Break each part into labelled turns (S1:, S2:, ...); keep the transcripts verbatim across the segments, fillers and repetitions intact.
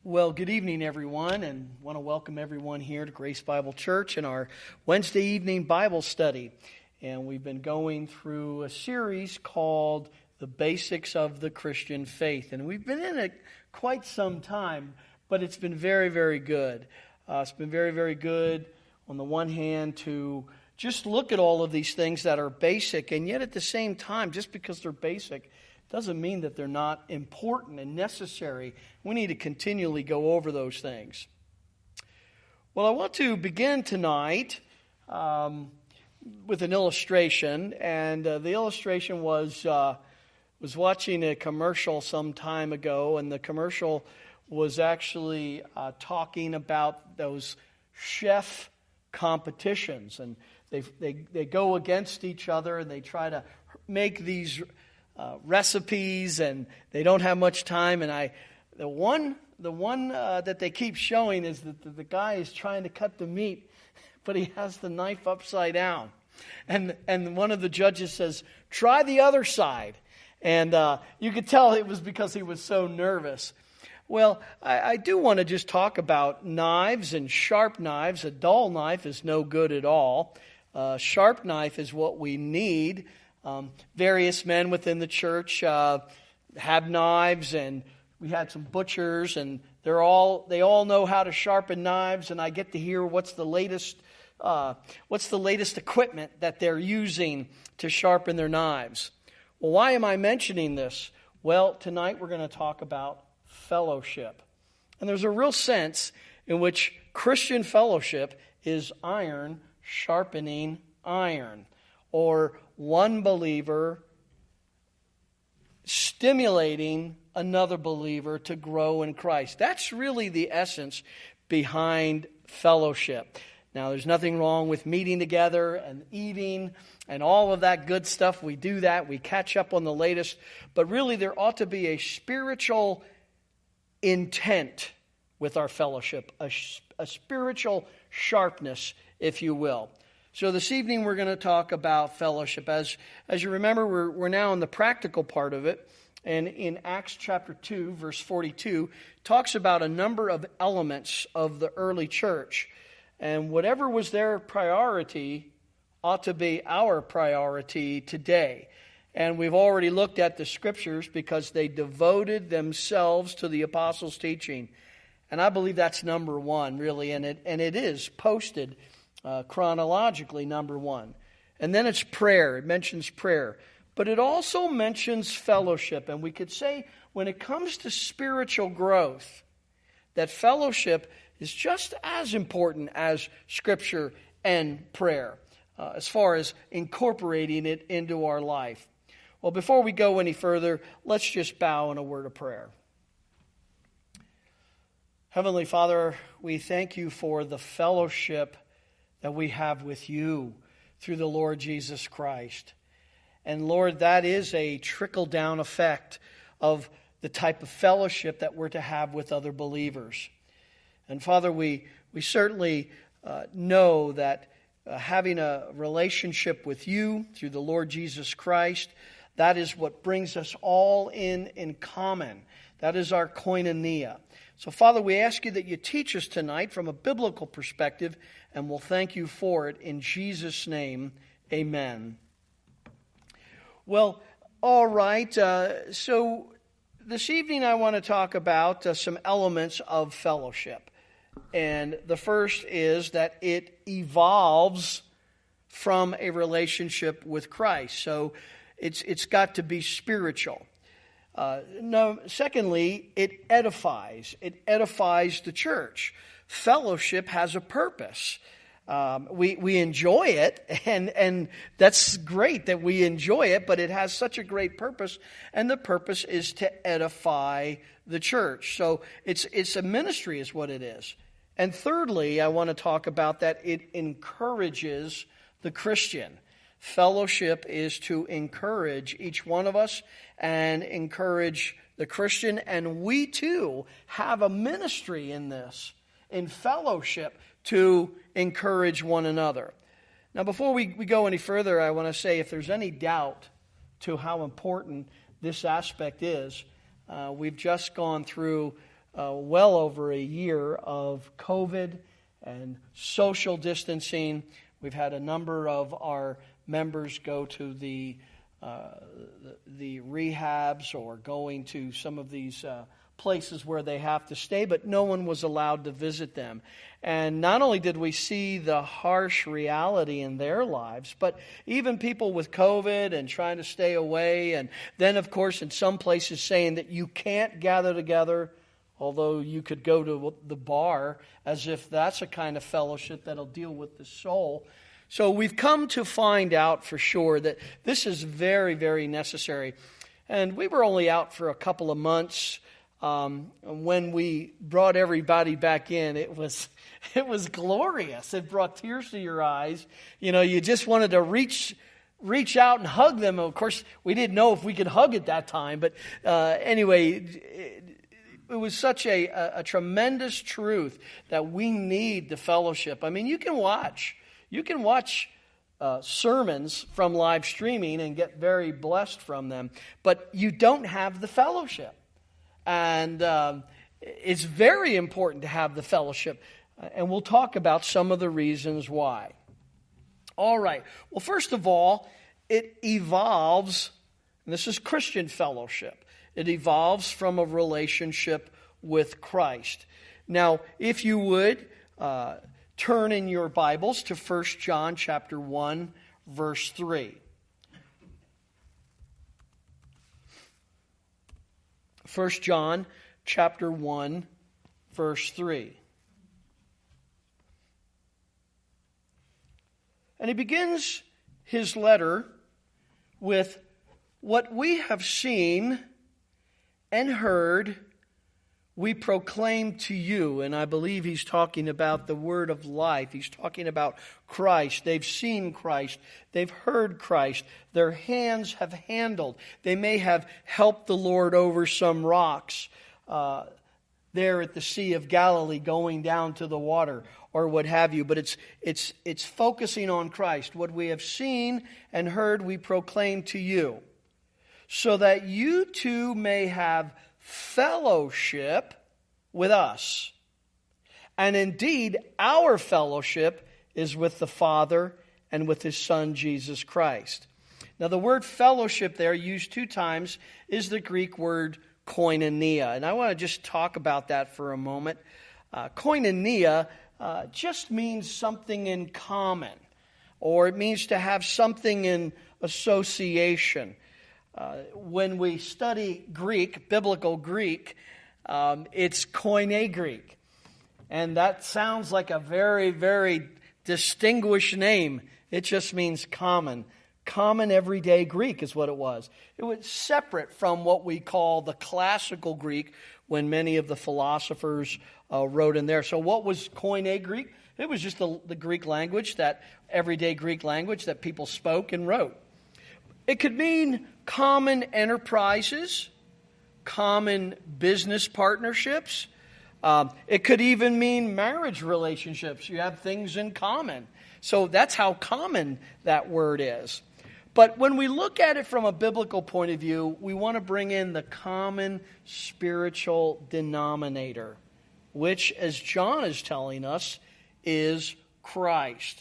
S1: Well, good evening, everyone, and want to welcome everyone here to Grace Bible Church in our Wednesday evening Bible study. And we've been going through a series called The Basics of the Christian Faith. And we've been in it quite some time, but it's been very, very good. Uh, it's been very, very good on the one hand to just look at all of these things that are basic, and yet at the same time, just because they're basic, doesn't mean that they're not important and necessary. We need to continually go over those things. Well, I want to begin tonight um, with an illustration, and uh, the illustration was uh, was watching a commercial some time ago, and the commercial was actually uh, talking about those chef competitions, and they they they go against each other, and they try to make these Uh, recipes, and they don't have much time. And I, the one, the one uh, that they keep showing is that the, the guy is trying to cut the meat, but he has the knife upside down. And and one of the judges says, "Try the other side." And uh, you could tell it was because he was so nervous. Well, I, I do want to just talk about knives and sharp knives. A dull knife is no good at all. A sharp knife is what we need. Um, various men within the church uh, have knives, and we had some butchers, and they're all they all know how to sharpen knives. And I get to hear what's the latest uh, what's the latest equipment that they're using to sharpen their knives. Well, why am I mentioning this? Well, tonight we're going to talk about fellowship, and there's a real sense in which Christian fellowship is iron sharpening iron, or one believer stimulating another believer to grow in Christ. That's really the essence behind fellowship. Now, there's nothing wrong with meeting together and eating and all of that good stuff. We do that. We catch up on the latest. But really, there ought to be a spiritual intent with our fellowship, a, a spiritual sharpness, if you will. So this evening we're going to talk about fellowship. As as you remember, we're we're now in the practical part of it. And in Acts chapter two, verse forty-two, talks about a number of elements of the early church. And whatever was their priority ought to be our priority today. And we've already looked at the scriptures because they devoted themselves to the apostles' teaching. And I believe that's number one, really. And it and it is posted Uh, chronologically, number one. And then it's prayer. It mentions prayer. But it also mentions fellowship. And we could say when it comes to spiritual growth, that fellowship is just as important as Scripture and prayer, uh, as far as incorporating it into our life. Well, before we go any further, let's just bow in a word of prayer. Heavenly Father, we thank you for the fellowship that we have with you through the Lord Jesus Christ. And Lord, that is a trickle-down effect of the type of fellowship that we're to have with other believers. And Father, we, we certainly uh, know that uh, having a relationship with you through the Lord Jesus Christ, that is what brings us all in in common. That is our koinonia. So Father, we ask you that you teach us tonight from a biblical perspective, and we'll thank you for it in Jesus' name. Amen. Well, all right. Uh, so this evening I want to talk about uh, some elements of fellowship. And the first is that it evolves from a relationship with Christ. So it's it's got to be spiritual. Uh, no, secondly, it edifies. It edifies the church. Fellowship has a purpose. Um, we we enjoy it, and and that's great that we enjoy it, but it has such a great purpose, and the purpose is to edify the church. So it's it's a ministry is what it is. And thirdly, I want to talk about that it encourages the Christian. Fellowship is to encourage each one of us and encourage the Christian. And we too have a ministry in this, in fellowship, to encourage one another. Now, before we, we go any further, I want to say if there's any doubt to how important this aspect is, uh, we've just gone through uh, well over a year of COVID and social distancing. We've had a number of our members go to the uh, the, the rehabs or going to some of these uh, places where they have to stay, but no one was allowed to visit them. And not only did we see the harsh reality in their lives, but even people with COVID and trying to stay away, and then, of course, in some places saying that you can't gather together, although you could go to the bar, as if that's a kind of fellowship that'll deal with the soul. So we've come to find out for sure that this is very, very necessary. And we were only out for a couple of months. Um, when we brought everybody back in, it was it was glorious. It brought tears to your eyes. You know, you just wanted to reach reach out and hug them. Of course, we didn't know if we could hug at that time. But uh, anyway, it, it was such a, a, a tremendous truth that we need the fellowship. I mean, you can watch. You can watch uh, sermons from live streaming and get very blessed from them. But you don't have the fellowship. And um, it's very important to have the fellowship. And we'll talk about some of the reasons why. All right. Well, first of all, it evolves, and this is Christian fellowship. It evolves from a relationship with Christ. Now, if you would, uh, turn in your Bibles to First John chapter one, verse three. First John chapter one, verse three. And he begins his letter with, "What we have seen and heard, we proclaim to you." And I believe he's talking about the word of life. He's talking about Christ. They've seen Christ. They've heard Christ. Their hands have handled. They may have helped the Lord over some rocks uh, there at the Sea of Galilee going down to the water or what have you. But it's, it's, it's focusing on Christ. What we have seen and heard, we proclaim to you, so that you too may have fellowship with us. And indeed, our fellowship is with the Father and with His Son, Jesus Christ. Now, the word fellowship there, used two times, is the Greek word koinonia. And I want to just talk about that for a moment. Uh, koinonia uh, just means something in common, or it means to have something in association. Uh, when we study Greek, biblical Greek, um, it's Koine Greek. And that sounds like a very, very distinguished name. It just means common. Common everyday Greek is what it was. It was separate from what we call the classical Greek, when many of the philosophers uh, wrote in there. So what was Koine Greek? It was just the, the Greek language, that everyday Greek language that people spoke and wrote. It could mean common enterprises, common business partnerships. Um, it could even mean marriage relationships. You have things in common. So that's how common that word is. But when we look at it from a biblical point of view, we want to bring in the common spiritual denominator, which, as John is telling us, is Christ.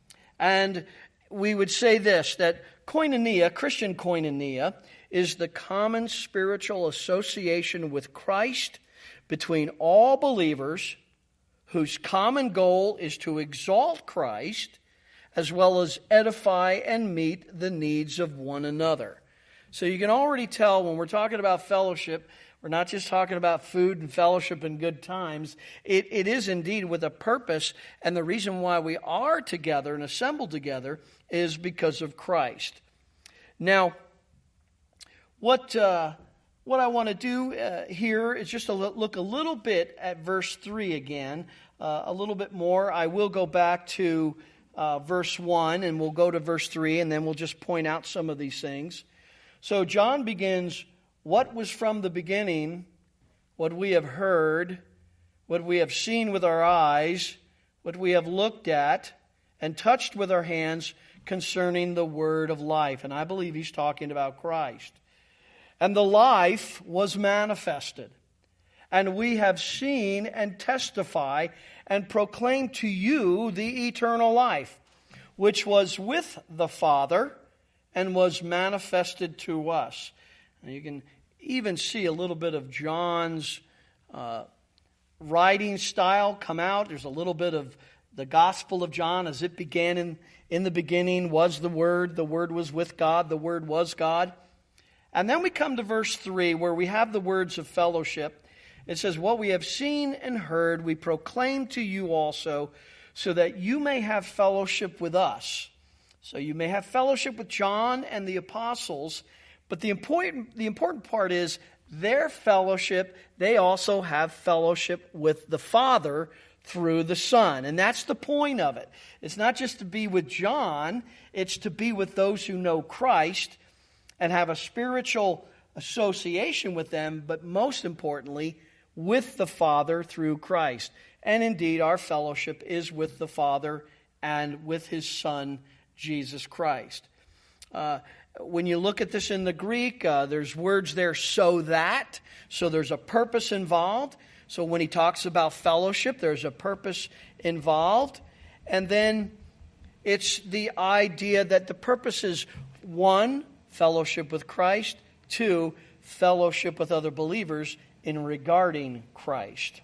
S1: And we would say this, that koinonia, Christian koinonia, is the common spiritual association with Christ between all believers whose common goal is to exalt Christ as well as edify and meet the needs of one another. So you can already tell when we're talking about fellowship, we're not just talking about food and fellowship and good times. It, it is indeed with a purpose, and the reason why we are together and assembled together is because of Christ. Now, what uh, what I want to do uh, here is just to look a little bit at verse three again, uh, a little bit more. I will go back to uh, verse one, and we'll go to verse three, and then we'll just point out some of these things. So John begins, "What was from the beginning, what we have heard, what we have seen with our eyes, what we have looked at and touched with our hands concerning the word of life." And I believe he's talking about Christ. "And the life was manifested, and we have seen and testify and proclaim to you the eternal life, which was with the Father and was manifested to us. And you can even see a little bit of John's uh, writing style come out. There's a little bit of the Gospel of John, as it began in, in the beginning was the Word, the Word was with God, the Word was God. And then we come to verse three, where we have the words of fellowship. It says, what we have seen and heard, we proclaim to you also, so that you may have fellowship with us. So you may have fellowship with John and the apostles, but the important, the important part is their fellowship, they also have fellowship with the Father through the Son. And that's the point of it. It's not just to be with John, it's to be with those who know Christ and have a spiritual association with them, but most importantly, with the Father through Christ. And indeed, our fellowship is with the Father and with His Son, Jesus Christ. Uh, when you look at this in the Greek, uh, there's words there, so that. So there's a purpose involved. So when he talks about fellowship, there's a purpose involved. And then it's the idea that the purpose is, one, fellowship with Christ, two, fellowship with other believers in regarding Christ.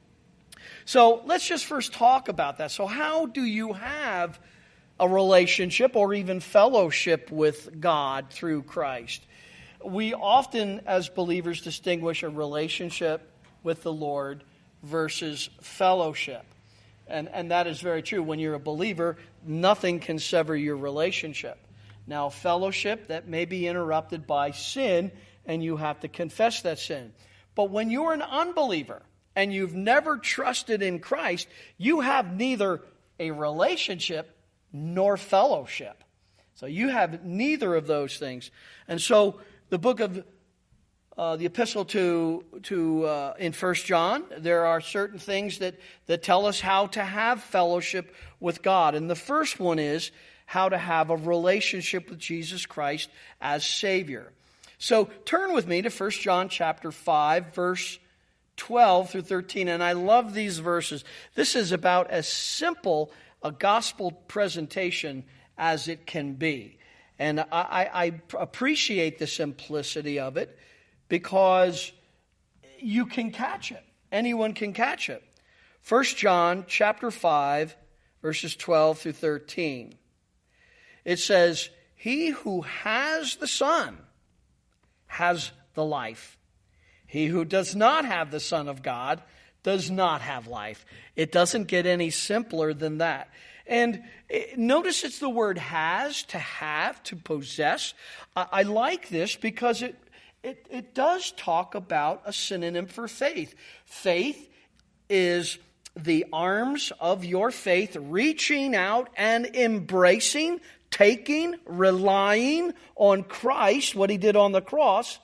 S1: So let's just first talk about that. So how do you have a relationship or even fellowship with God through Christ? We often, as believers, distinguish a relationship with the Lord versus fellowship. And, and that is very true. When you're a believer, nothing can sever your relationship. Now, fellowship, that may be interrupted by sin, and you have to confess that sin. But when you're an unbeliever and you've never trusted in Christ, you have neither a relationship nor fellowship. So you have neither of those things. And so the book of uh, the epistle to to uh, in First John, there are certain things that that tell us how to have fellowship with God. And the first one is how to have a relationship with Jesus Christ as Savior. So turn with me to First John chapter five, verse twelve through thirteen. And I love these verses. This is about as simple a gospel presentation as it can be. And I, I, I appreciate the simplicity of it because you can catch it. Anyone can catch it. First John chapter five, verses twelve through thirteen. It says, he who has the Son has the life. He who does not have the Son of God does not have life. It doesn't get any simpler than that. And notice it's the word has, to have, to possess. I, I like this because it, it, it does talk about a synonym for faith. Faith is the arms of your faith reaching out and embracing, taking, relying on Christ, what He did on the cross,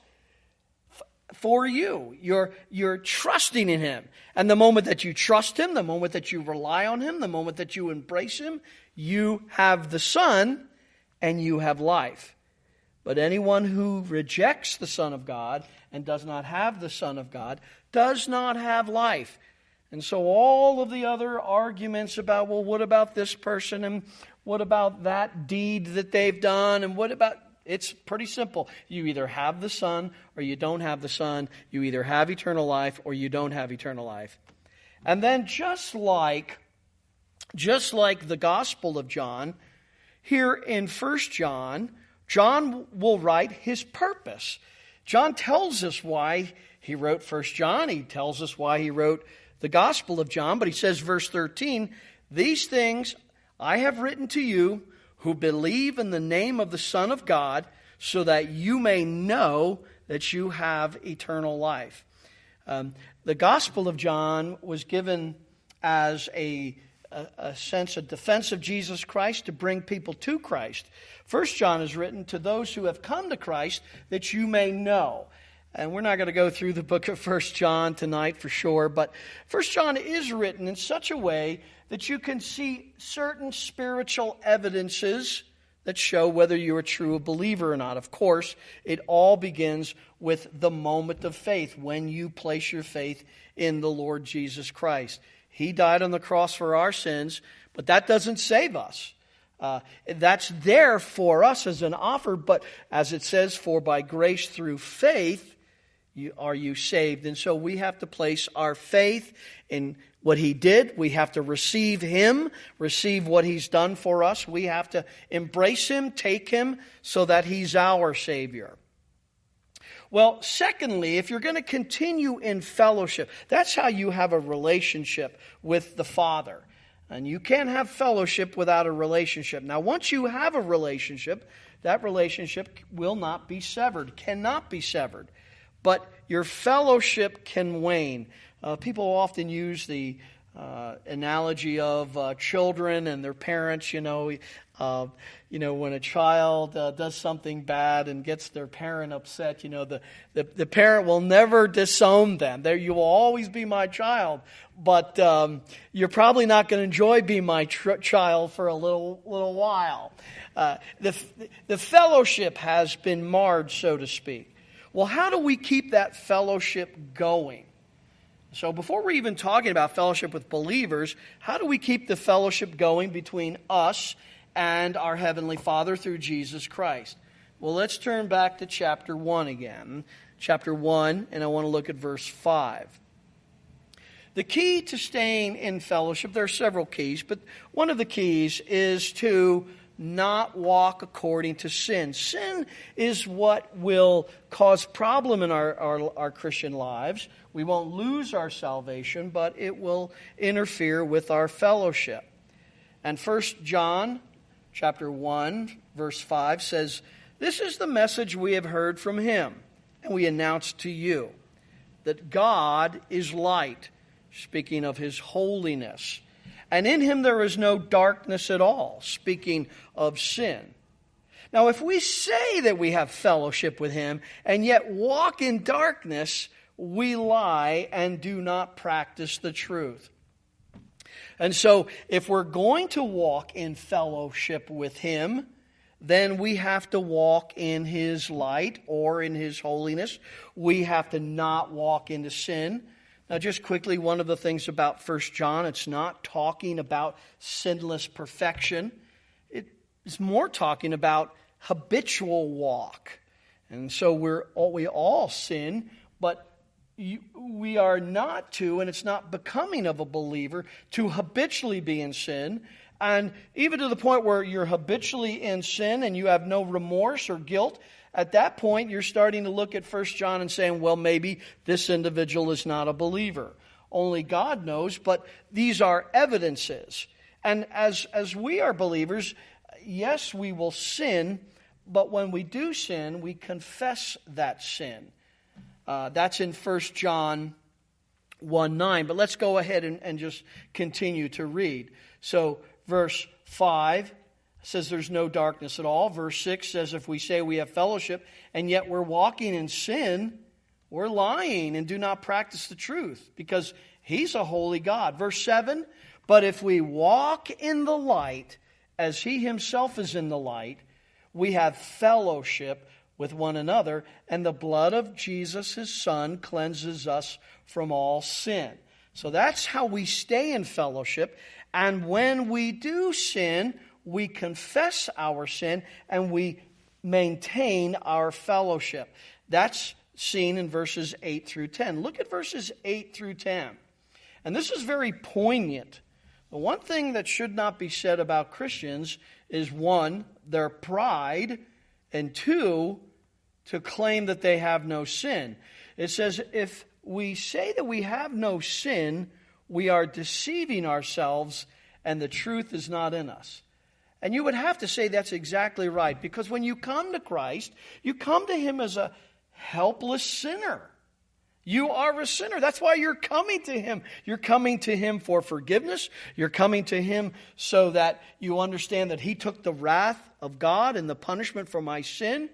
S1: for you. You're, you're trusting in Him. And the moment that you trust Him, the moment that you rely on Him, the moment that you embrace Him, you have the Son and you have life. But anyone who rejects the Son of God and does not have the Son of God does not have life. And so all of the other arguments about, well, what about this person and what about that deed that they've done and what about... It's pretty simple. You either have the Son or you don't have the Son. You either have eternal life or you don't have eternal life. And then just like, just like the Gospel of John, here in First John, John will write his purpose. John tells us why he wrote First John. He tells us why he wrote the Gospel of John. But he says, verse thirteen, these things I have written to you who believe in the name of the Son of God, so that you may know that you have eternal life. Um, the Gospel of John was given as a, a, a sense of defense of Jesus Christ, to bring people to Christ. First John is written to those who have come to Christ, that you may know. And we're not going to go through the book of First John tonight for sure, but First John is written in such a way that you can see certain spiritual evidences that show whether you're a true believer or not. Of course, it all begins with the moment of faith, when you place your faith in the Lord Jesus Christ. He died on the cross for our sins, but that doesn't save us. Uh, that's there for us as an offer, but as it says, for by grace through faith you, are you saved. And so we have to place our faith in what He did. We have to receive Him, receive what He's done for us. We have to embrace Him, take Him, so that He's our Savior. Well, secondly, if you're going to continue in fellowship, that's how you have a relationship with the Father. And you can't have fellowship without a relationship. Now, once you have a relationship, that relationship will not be severed, cannot be severed. But your fellowship can wane. Uh, people often use the uh, analogy of uh, children and their parents. You know, uh, you know, when a child uh, does something bad and gets their parent upset, you know, the, the, the parent will never disown them. There, you will always be my child, but um, you're probably not going to enjoy being my tr- child for a little little while. Uh, the the fellowship has been marred, so to speak. Well, how do we keep that fellowship going? So before we're even talking about fellowship with believers, how do we keep the fellowship going between us and our Heavenly Father through Jesus Christ? Well, let's turn back to chapter one again. Chapter one, and I want to look at verse five. The key to staying in fellowship, there are several keys, but one of the keys is to not walk according to sin. Sin is what will cause problem in our, our, our Christian lives. We won't lose our salvation, but it will interfere with our fellowship. And First John chapter one, verse five says, "This is the message we have heard from Him, and we announce to you, that God is light," speaking of His holiness. "And in Him there is no darkness at all," speaking of sin. Now, if we say that we have fellowship with Him and yet walk in darkness, we lie and do not practice the truth. And so, if we're going to walk in fellowship with Him, then we have to walk in His light or in His holiness. We have to not walk into sin. Now, just quickly, one of the things about First John, it's not talking about sinless perfection. It's more talking about habitual walk. And so we're all, we all sin, but you, we are not to, and it's not becoming of a believer, to habitually be in sin. And even to the point where you're habitually in sin and you have no remorse or guilt, at that point you're starting to look at First John and saying, well, maybe this individual is not a believer. Only God knows, but these are evidences. And as, as we are believers, yes, we will sin, but when we do sin, we confess that sin. Uh, that's in First John one nine. But let's go ahead and, and just continue to read. So verse five says there's no darkness at all. Verse six says if we say we have fellowship and yet we're walking in sin, we're lying and do not practice the truth, because He's a holy God. Verse seven, but if we walk in the light as He Himself is in the light, we have fellowship with one another, and the blood of Jesus, His Son, cleanses us from all sin. So that's how we stay in fellowship. And when we do sin, we confess our sin and we maintain our fellowship. That's seen in verses eight through ten. Look at verses eight through ten. And this is very poignant. The one thing that should not be said about Christians is, one, their pride, and two, to claim that they have no sin. It says, if we say that we have no sin, we are deceiving ourselves and the truth is not in us. And you would have to say that's exactly right, because when you come to Christ, you come to Him as a helpless sinner. You are a sinner. That's why you're coming to Him. You're coming to Him for forgiveness. You're coming to Him so that you understand that He took the wrath of God and the punishment for my sin.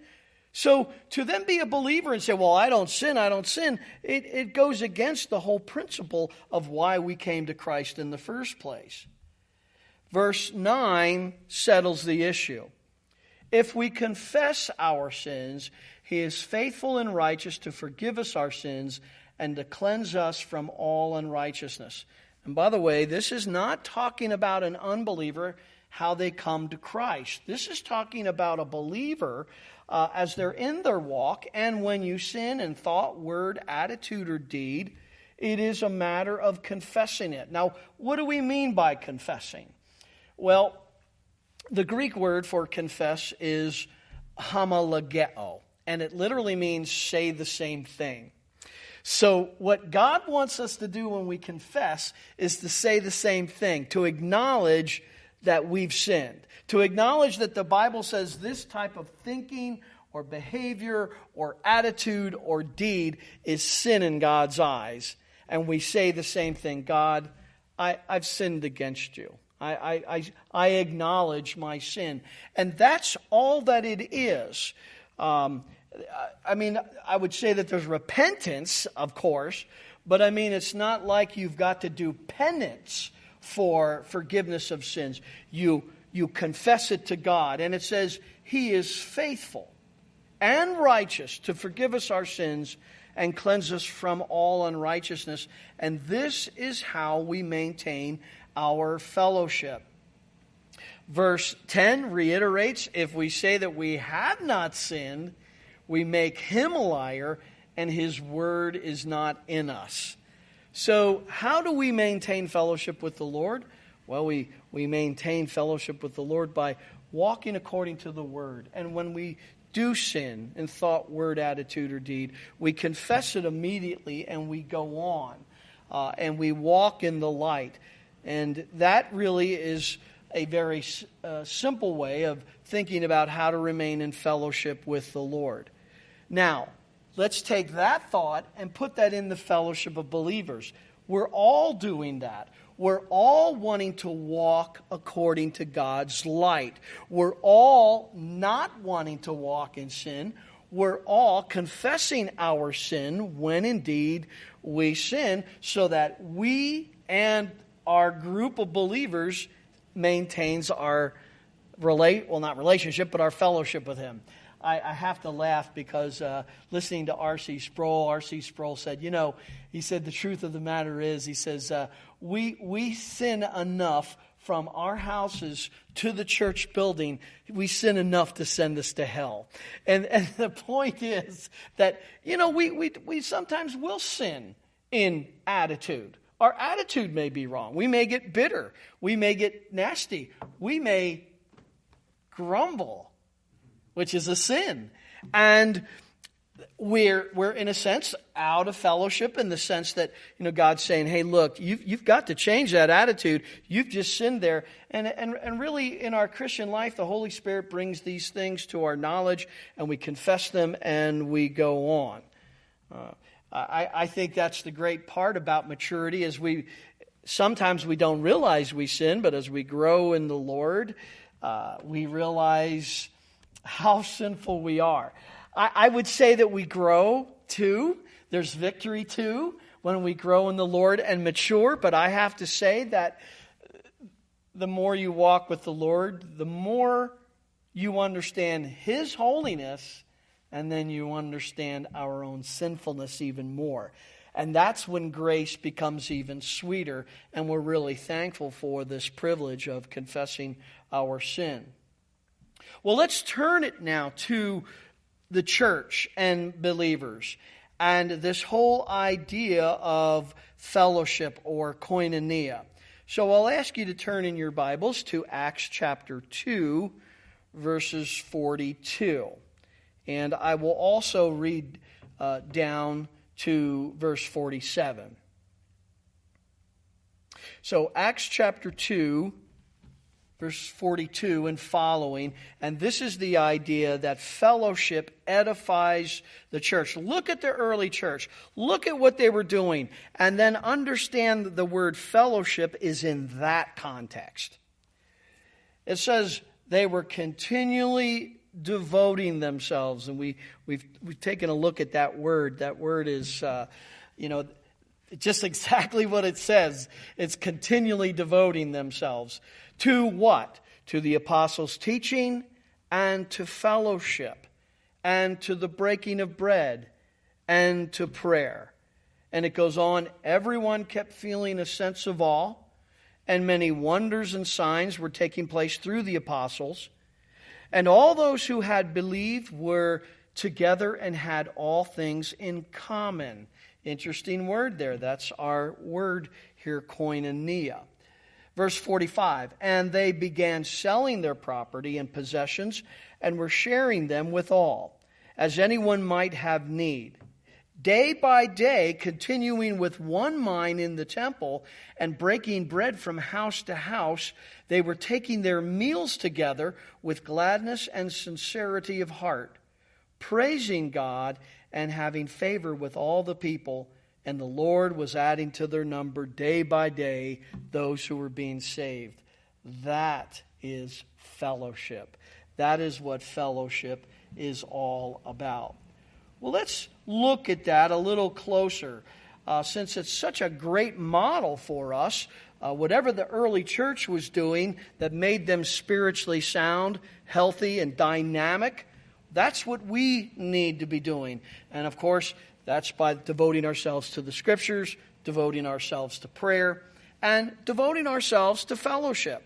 S1: So to then be a believer and say, well, I don't sin, I don't sin, it, it goes against the whole principle of why we came to Christ in the first place. Verse nine settles the issue. If we confess our sins, He is faithful and righteous to forgive us our sins and to cleanse us from all unrighteousness. And by the way, this is not talking about an unbeliever, how they come to Christ. This is talking about a believer uh, as they're in their walk, and when you sin in thought, word, attitude, or deed, it is a matter of confessing it. Now, what do we mean by confessing? Well, the Greek word for confess is homologeo, and it literally means say the same thing. So what God wants us to do when we confess is to say the same thing, to acknowledge that we've sinned, to acknowledge that the Bible says this type of thinking or behavior or attitude or deed is sin in God's eyes. And we say the same thing, God, I, I've sinned against you. I, I, I, I acknowledge my sin. And that's all that it is. Um, I mean, I would say that there's repentance, of course, but I mean, it's not like you've got to do penance for forgiveness of sins. You, you confess it to God, and it says He is faithful and righteous to forgive us our sins and cleanse us from all unrighteousness. And this is how we maintain our fellowship. Verse ten reiterates, if we say that we have not sinned, we make Him a liar, and His word is not in us. So how do we maintain fellowship with the Lord? Well, we, we maintain fellowship with the Lord by walking according to the Word. And when we do sin in thought, word, attitude, or deed, we confess it immediately and we go on. Uh, and we walk in the light. And that really is a very uh, simple way of thinking about how to remain in fellowship with the Lord. Now, let's take that thought and put that in the fellowship of believers. We're all doing that. We're all wanting to walk according to God's light. We're all not wanting to walk in sin. We're all confessing our sin when indeed we sin, so that we and our group of believers maintains our relate well not relationship but our fellowship with Him. I, I have to laugh because uh, listening to R C Sproul, R C Sproul said, you know, he said the truth of the matter is, he says, uh, we we sin enough from our houses to the church building. We sin enough to send us to hell. And and the point is that, you know, we we we sometimes will sin in attitude. Our attitude may be wrong. We may get bitter. We may get nasty. We may grumble, which is a sin. And we're, we're in a sense, out of fellowship in the sense that, you know, God's saying, hey, look, you've, you've got to change that attitude. You've just sinned there. And, and, and really, in our Christian life, the Holy Spirit brings these things to our knowledge, and we confess them, and we go on. Uh, I, I think that's the great part about maturity, is we sometimes we don't realize we sin, but as we grow in the Lord, uh, we realize how sinful we are. I, I would say that we grow too. There's victory too when we grow in the Lord and mature, but I have to say that the more you walk with the Lord, the more you understand His holiness, and then you understand our own sinfulness even more. And that's when grace becomes even sweeter, and we're really thankful for this privilege of confessing our sin. Well, let's turn it now to the church and believers, and this whole idea of fellowship or koinonia. So I'll ask you to turn in your Bibles to Acts chapter two, verses forty-two. And I will also read uh, down to verse forty-seven. So Acts chapter two, verse forty-two and following. And this is the idea that fellowship edifies the church. Look at the early church. Look at what they were doing. And then understand that the word fellowship is in that context. It says they were continually devoting themselves, and we we've we've taken a look at that word. That word is, uh, you know, just exactly what it says. It's continually devoting themselves to what? To the apostles' teaching and to fellowship, and to the breaking of bread, and to prayer. And it goes on, everyone kept feeling a sense of awe, and many wonders and signs were taking place through the apostles. And all those who had believed were together and had all things in common. Interesting word there. That's our word here, koinonia. Verse forty-five, and they began selling their property and possessions and were sharing them with all, as anyone might have need. Day by day, continuing with one mind in the temple and breaking bread from house to house, they were taking their meals together with gladness and sincerity of heart, praising God and having favor with all the people. And the Lord was adding to their number day by day those who were being saved. That is fellowship. That is what fellowship is all about. Well, let's look at that a little closer, uh, since it's such a great model for us. Uh, whatever the early church was doing that made them spiritually sound, healthy, and dynamic, that's what we need to be doing. And of course, that's by devoting ourselves to the Scriptures, devoting ourselves to prayer, and devoting ourselves to fellowship.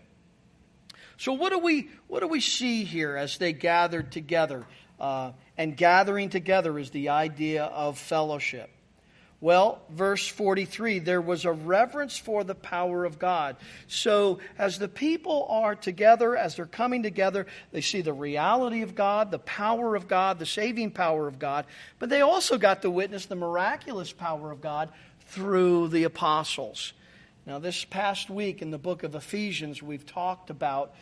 S1: So what do we what do we see here as they gathered together? Uh, and gathering together is the idea of fellowship. Well, verse forty-three, there was a reverence for the power of God. So as the people are together, as they're coming together, they see the reality of God, the power of God, the saving power of God, but they also got to witness the miraculous power of God through the apostles. Now, this past week in the book of Ephesians, we've talked about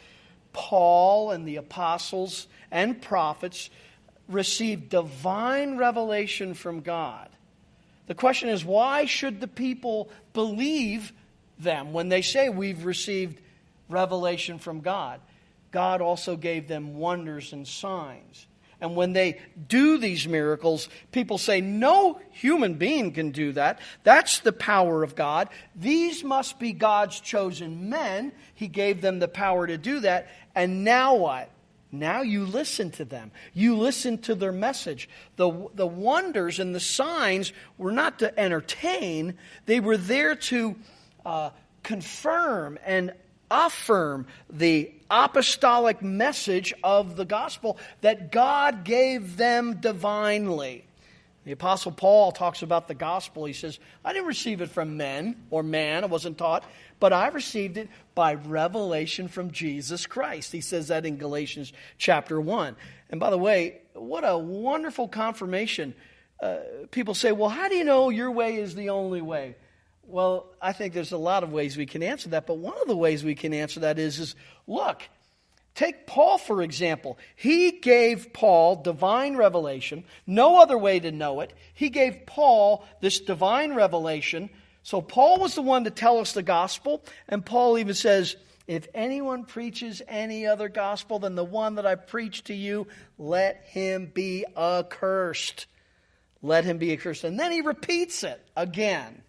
S1: Paul and the apostles and prophets received divine revelation from God. The question is, why should the people believe them when they say we've received revelation from God? God also gave them wonders and signs. And when they do these miracles, people say, no human being can do that. That's the power of God. These must be God's chosen men. He gave them the power to do that. And now what? Now you listen to them. You listen to their message. The, the wonders and the signs were not to entertain. They were there to uh, confirm and affirm the apostolic message of the gospel that God gave them divinely. The Apostle Paul talks about the gospel. He says, I didn't receive it from men or man. I wasn't taught. But I received it by revelation from Jesus Christ. He says that in Galatians chapter one. And by the way, what a wonderful confirmation. Uh, people say, well, how do you know your way is the only way? Well, I think there's a lot of ways we can answer that. But one of the ways we can answer that is, is look, take Paul, for example. He gave Paul divine revelation. No other way to know it. He gave Paul this divine revelation. So Paul was the one to tell us the gospel. And Paul even says, if anyone preaches any other gospel than the one that I preached to you, let him be accursed. Let him be accursed. And then he repeats it again.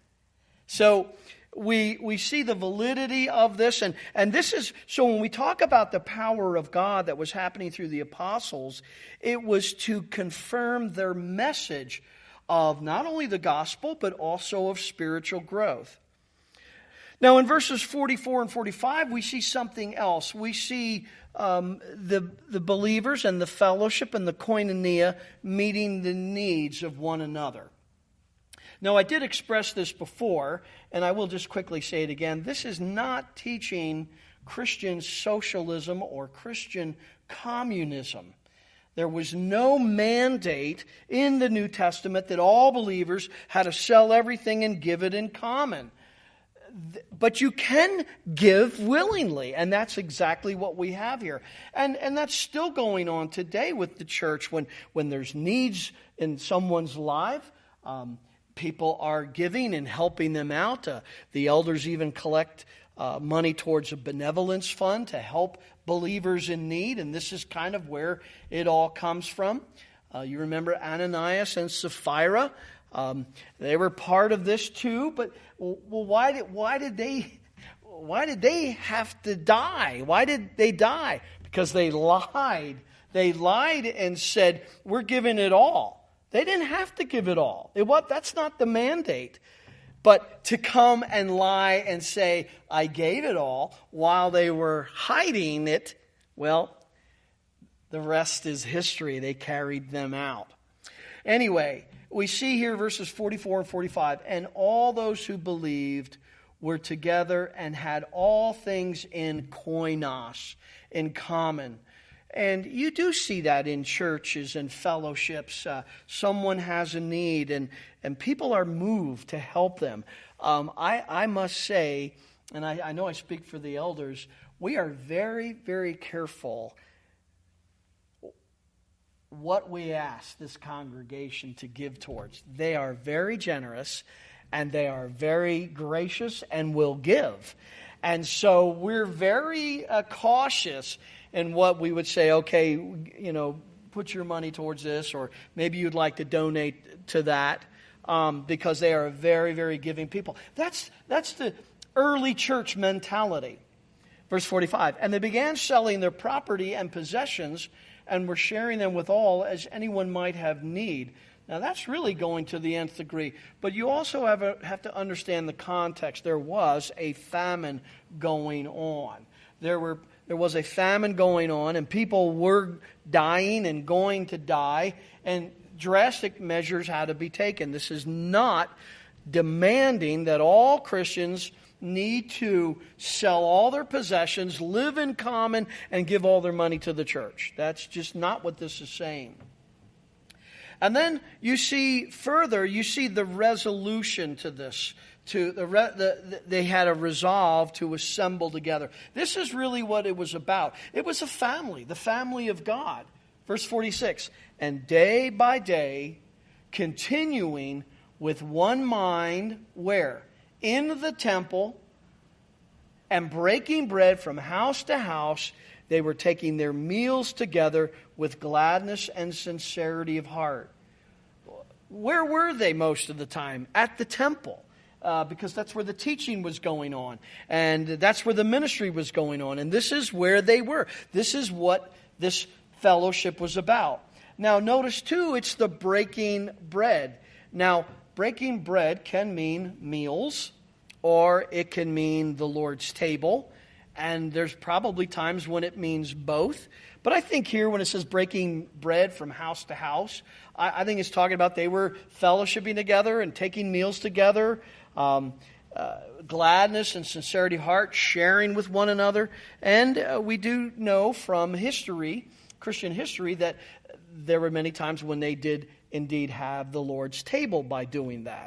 S1: So we we see the validity of this. And, and this is, so when we talk about the power of God that was happening through the apostles, it was to confirm their message of not only the gospel, but also of spiritual growth. Now, in verses forty-four and forty-five, we see something else. We see um, the, the believers and the fellowship and the koinonia meeting the needs of one another. Now, I did express this before, and I will just quickly say it again. This is not teaching Christian socialism or Christian communism. There was no mandate in the New Testament that all believers had to sell everything and give it in common. But you can give willingly, and that's exactly what we have here. And, and that's still going on today with the church. When, when there's needs in someone's life, um, people are giving and helping them out. Uh, the elders even collect uh, money towards a benevolence fund to help believers in need, and this is kind of where it all comes from. Uh, you remember Ananias and Sapphira? Um, they were part of this too, but well, why did why did they why did they have to die? Why did they die? Because they lied. They lied and said, we're giving it all. They didn't have to give it all. It, what, that's not the mandate. But to come and lie and say, I gave it all, while they were hiding it, well, the rest is history. They carried them out. Anyway, we see here verses forty-four and forty-five, and all those who believed were together and had all things in koinos, in common. And you do see that in churches and fellowships. Uh, someone has a need, and, and people are moved to help them. Um, I, I must say, and I, I know I speak for the elders, we are very, very careful what we ask this congregation to give towards. They are very generous, and they are very gracious and will give. And so we're very uh, cautious in what we would say, okay, you know, put your money towards this, or maybe you'd like to donate to that, um, because they are very, very giving people. That's, that's the early church mentality. Verse forty-five, and they began selling their property and possessions and were sharing them with all as anyone might have need. Now, that's really going to the nth degree. But you also have, a, have to understand the context. There was a famine going on. There were there was a famine going on, and people were dying and going to die, and drastic measures had to be taken. This is not demanding that all Christians need to sell all their possessions, live in common, and give all their money to the church. That's just not what this is saying. And then you see further, you see the resolution to this. To the, the they had a resolve to assemble together. This is really what it was about. It was a family, the family of God. Verse forty-six, and day by day, continuing with one mind, where? In the temple, and breaking bread from house to house, they were taking their meals together with gladness and sincerity of heart. Where were they most of the time? At the temple. Uh, because that's where the teaching was going on. And that's where the ministry was going on. And this is where they were. This is what this fellowship was about. Now, notice too, it's the breaking bread. Now, breaking bread can mean meals, or it can mean the Lord's table. And there's probably times when it means both. But I think here when it says breaking bread from house to house, I, I think it's talking about they were fellowshipping together and taking meals together. Um, uh, gladness and sincerity of heart, sharing with one another. And uh, we do know from history, Christian history, that there were many times when they did indeed have the Lord's table by doing that.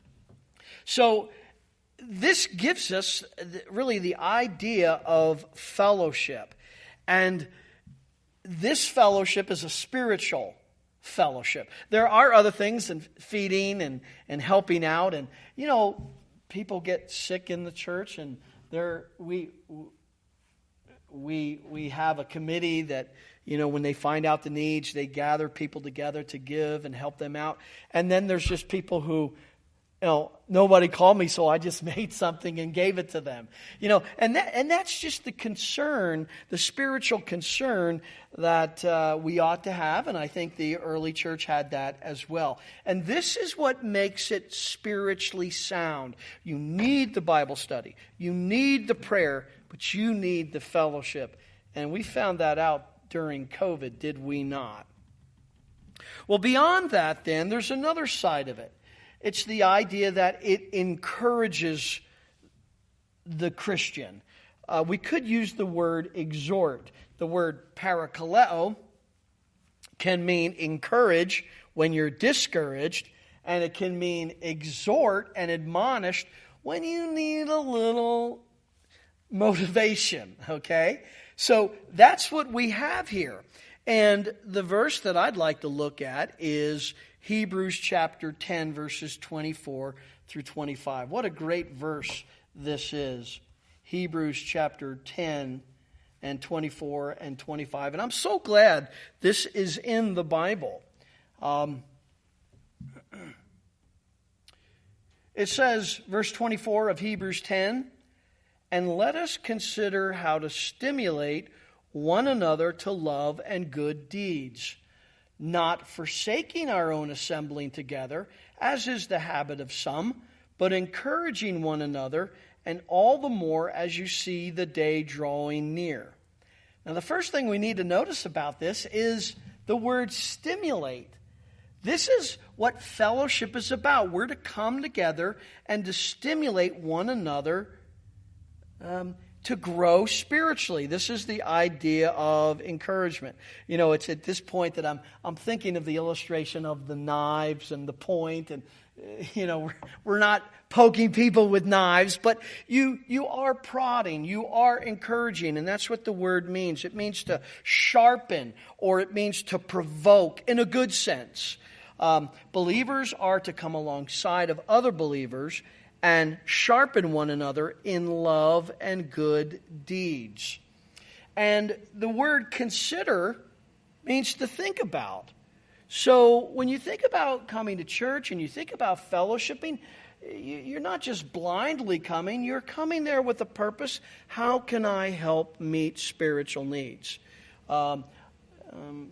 S1: So this gives us really the idea of fellowship. And this fellowship is a spiritual fellowship. There are other things, and feeding and, and helping out. And, you know, people get sick in the church, and there we we we have a committee that, you know, when they find out the needs, they gather people together to give and help them out. And then there's just people who, you know, nobody called me, so I just made something and gave it to them. You know, and that and that's just the concern, the spiritual concern that uh, we ought to have, and I think the early church had that as well. And this is what makes it spiritually sound. You need the Bible study, you need the prayer, but you need the fellowship. And we found that out during COVID, did we not? Well, beyond that, then, there's another side of it. It's the idea that it encourages the Christian. Uh, we could use the word exhort. The word parakaleo can mean encourage when you're discouraged, and it can mean exhort and admonish when you need a little motivation, okay? So that's what we have here. And the verse that I'd like to look at is Hebrews chapter ten, verses twenty-four through twenty-five. What a great verse this is. Hebrews chapter ten and twenty-four and twenty-five. And I'm so glad this is in the Bible. Um, it says, verse twenty-four of Hebrews ten, and let us consider how to stimulate one another to love and good deeds, not forsaking our own assembling together, as is the habit of some, but encouraging one another, and all the more as you see the day drawing near. Now, the first thing we need to notice about this is the word stimulate. This is what fellowship is about. We're to come together and to stimulate one another um, to grow spiritually. This is the idea of encouragement. You know, it's at this point that I'm I'm thinking of the illustration of the knives and the point, and you know, we're, we're not poking people with knives, but you you are prodding, you are encouraging, and that's what the word means. It means to sharpen, or it means to provoke in a good sense. Um, believers are to come alongside of other believers and sharpen one another in love and good deeds. And the word consider means to think about. So when you think about coming to church and you think about fellowshipping, you're not just blindly coming, you're coming there with a purpose. How can I help meet spiritual needs? Um, um,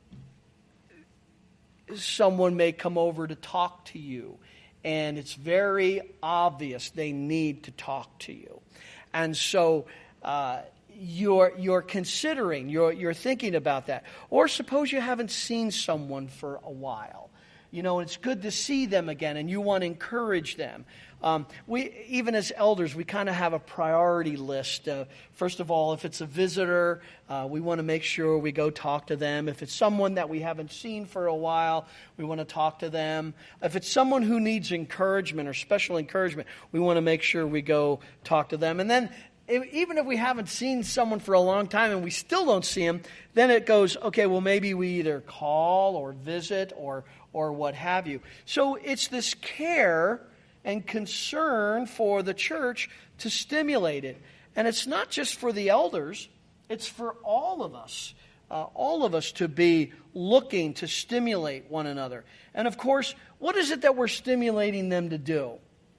S1: someone may come over to talk to you, and it's very obvious they need to talk to you. And so uh, you're you're considering, you're you're thinking about that. Or suppose you haven't seen someone for a while. You know, it's good to see them again, and you want to encourage them. Um, we, even as elders, we kind of have a priority list. Uh, first of all, if it's a visitor, uh, we want to make sure we go talk to them. If it's someone that we haven't seen for a while, we want to talk to them. If it's someone who needs encouragement or special encouragement, we want to make sure we go talk to them. And then even if we haven't seen someone for a long time and we still don't see them, then it goes, okay, well, maybe we either call or visit or or what have you. So it's this care and concern for the church to stimulate it. And it's not just for the elders, it's for all of us. Uh, all of us to be looking to stimulate one another. And of course, what is it that we're stimulating them to do?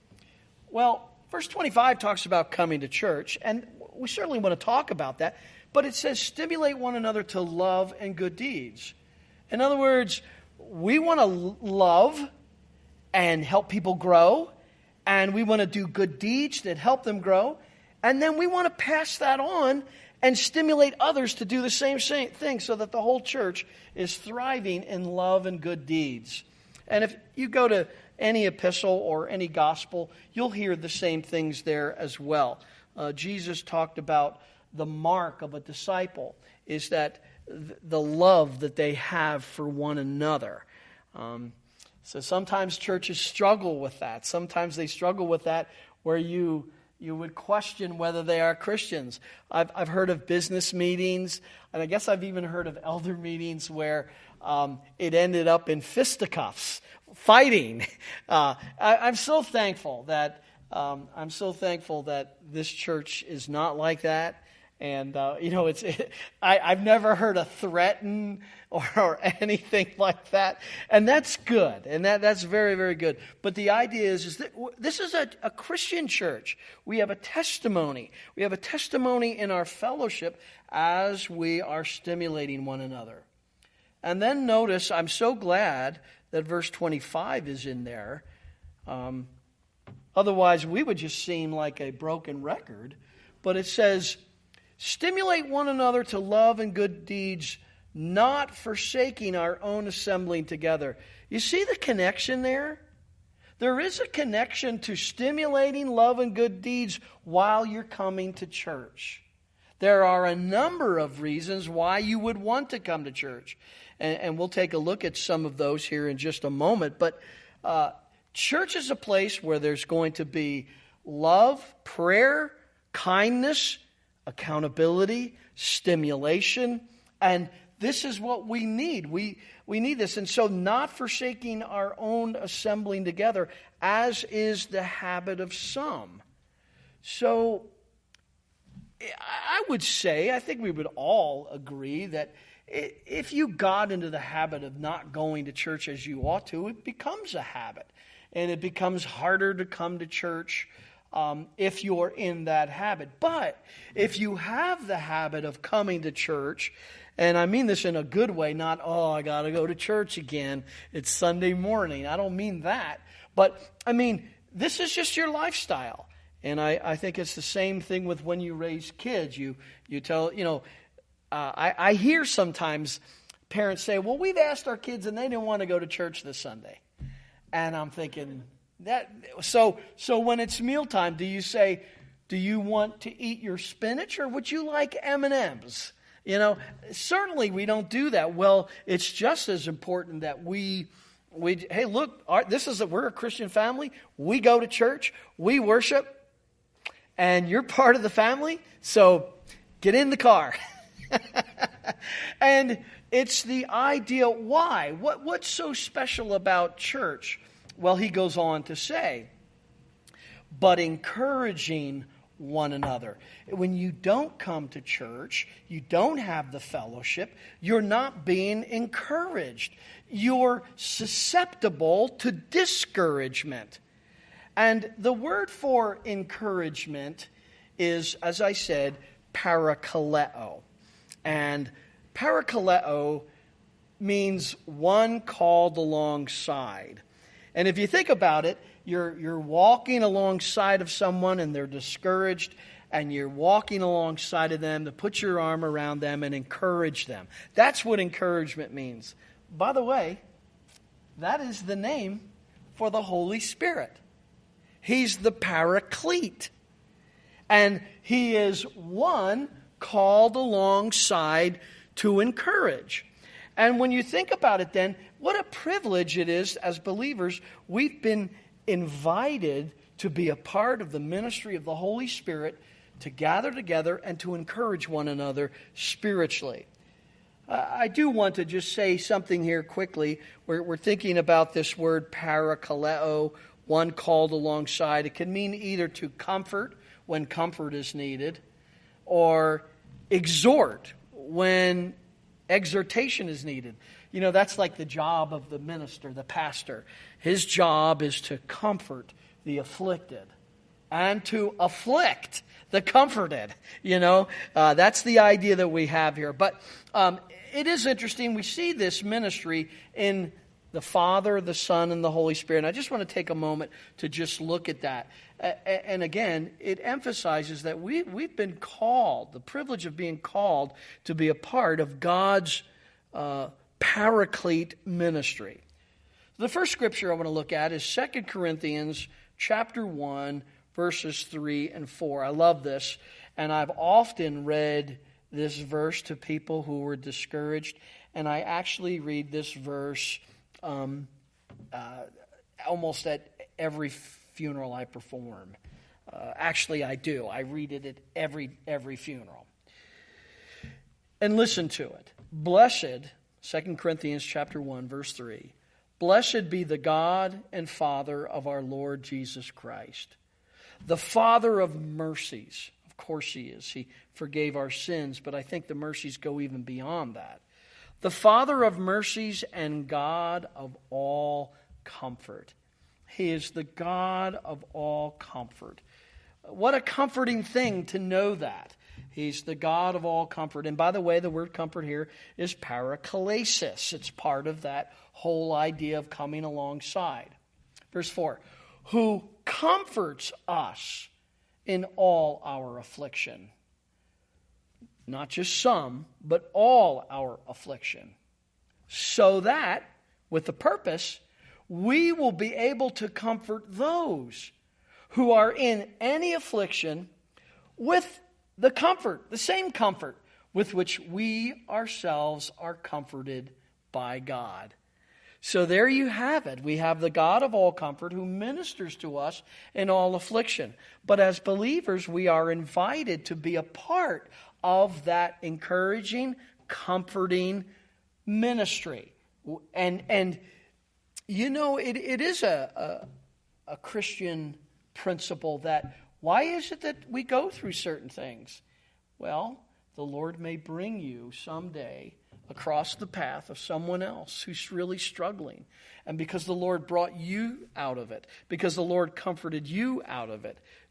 S1: Well, verse twenty-five talks about coming to church, and we certainly want to talk about that, but it says stimulate one another to love and good deeds. In other words, we want to love and help people grow, and we want to do good deeds that help them grow, and then we want to pass that on and stimulate others to do the same thing so that the whole church is thriving in love and good deeds. And if you go to any epistle or any gospel, you'll hear the same things there as well. Uh, Jesus talked about the mark of a disciple is that th- the love that they have for one another. Um, so sometimes churches struggle with that. Sometimes they struggle with that where you you would question whether they are Christians. I've I've heard of business meetings, and I guess I've even heard of elder meetings where um, it ended up in fisticuffs, fighting. Uh, I, I'm so thankful that um, I'm so thankful that this church is not like that. And, uh, you know, it's it, I, I've never heard a threaten or, or anything like that. And that's good. And that, that's very, very good. But the idea is, is that this is a, a Christian church. We have a testimony. We have a testimony in our fellowship as we are stimulating one another. And then notice, I'm so glad that verse twenty-five is in there. Um, otherwise, we would just seem like a broken record. But it says, stimulate one another to love and good deeds, not forsaking our own assembling together. You see the connection there? There is a connection to stimulating love and good deeds while you're coming to church. There are a number of reasons why you would want to come to church. And, and we'll take a look at some of those here in just a moment. But uh, church is a place where there's going to be love, prayer, kindness, accountability, stimulation, and this is what we need. We we need this. And so not forsaking our own assembling together, as is the habit of some. So I would say, I think we would all agree that if you got into the habit of not going to church as you ought to, it becomes a habit. And it becomes harder to come to church. um, if you're in that habit. But if you have the habit of coming to church, and I mean this in a good way, not, oh, I got to go to church again. It's Sunday morning. I don't mean that. But, I mean, this is just your lifestyle. And I, I think it's the same thing with when you raise kids. You you tell, you know, uh, I, I hear sometimes parents say, well, we've asked our kids and they didn't want to go to church this Sunday. And I'm thinking, that so so when it's mealtime, do you say, do you want to eat your spinach or would you like M and M's? You know, certainly we don't do that. Well, it's just as important that we, we hey, look, our, this is a, we're a Christian family. We go to church. We worship. And you're part of the family, so get in the car. And it's the idea, why? What, what's so special about church? Well, he goes on to say, but encouraging one another. When you don't come to church, you don't have the fellowship, you're not being encouraged. You're susceptible to discouragement. And the word for encouragement is, as I said, parakaleo. And parakaleo means one called alongside. And if you think about it, you're you're walking alongside of someone and they're discouraged, and you're walking alongside of them to put your arm around them and encourage them. That's what encouragement means. By the way, that is the name for the Holy Spirit. He's the Paraclete. And He is one called alongside to encourage. And when you think about it then, what a privilege it is as believers. We've been invited to be a part of the ministry of the Holy Spirit, to gather together and to encourage one another spiritually. Uh, I do want to just say something here quickly. We're, we're thinking about this word parakaleo, one called alongside. It can mean either to comfort when comfort is needed, or exhort when exhortation is needed. You know, that's like the job of the minister, the pastor. His job is to comfort the afflicted and to afflict the comforted. You know, uh, that's the idea that we have here. But um, it is interesting. We see this ministry in the Father, the Son, and the Holy Spirit. And I just want to take a moment to just look at that. And again, it emphasizes that we, we've been called, the privilege of being called to be a part of God's uh, Paraclete ministry. The first scripture I want to look at is Second Corinthians chapter one, verses three and four. I love this, and I've often read this verse to people who were discouraged, and I actually read this verse Um, uh, almost at every funeral I perform. Uh, actually, I do. I read it at every every funeral. And listen to it. Blessed, Second Corinthians chapter one, verse three. Blessed be the God and Father of our Lord Jesus Christ, the Father of mercies. Of course He is. He forgave our sins, but I think the mercies go even beyond that. The Father of mercies and God of all comfort. He is the God of all comfort. What a comforting thing to know that. He's the God of all comfort. And by the way, the word comfort here is paraklesis. It's part of that whole idea of coming alongside. Verse four. Who comforts us in all our affliction. Not just some, but all our affliction. So that, with the purpose, we will be able to comfort those who are in any affliction with the comfort, the same comfort with which we ourselves are comforted by God. So there you have it. We have the God of all comfort who ministers to us in all affliction. But as believers, we are invited to be a part of that encouraging, comforting ministry. And and you know, it, it is a, a, a Christian principle that why is it that we go through certain things? Well, the Lord may bring you someday across the path of someone else who's really struggling. And because the Lord brought you out of it, because the Lord comforted you out of it,